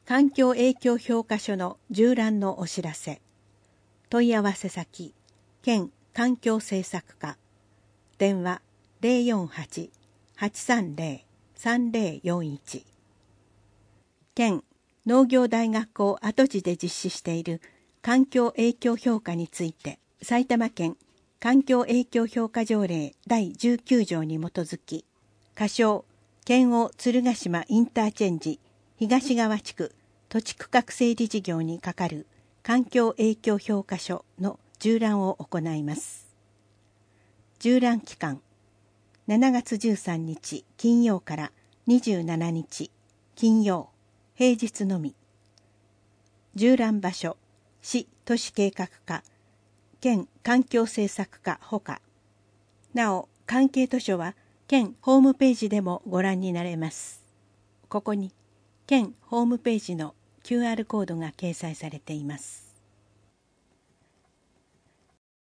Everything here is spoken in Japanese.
環境影響評価書の縦覧のお知らせ。問い合わせ先、県環境政策課。電話048-830-3041。県農業大学校跡地で実施している環境影響評価について、埼玉県環境影響評価条例第19条に基づき、仮称県央鶴ヶ島インターチェンジ東側地区土地区画整理事業にかかる環境影響評価書の縦覧を行います。縦覧期間、7月13日金曜から27日金曜、平日のみ。縦覧場所、市都市計画課、県環境政策課ほか。なお、関係図書は県ホームページでもご覧になれます。ここに県ホームページの QR コードが掲載されています。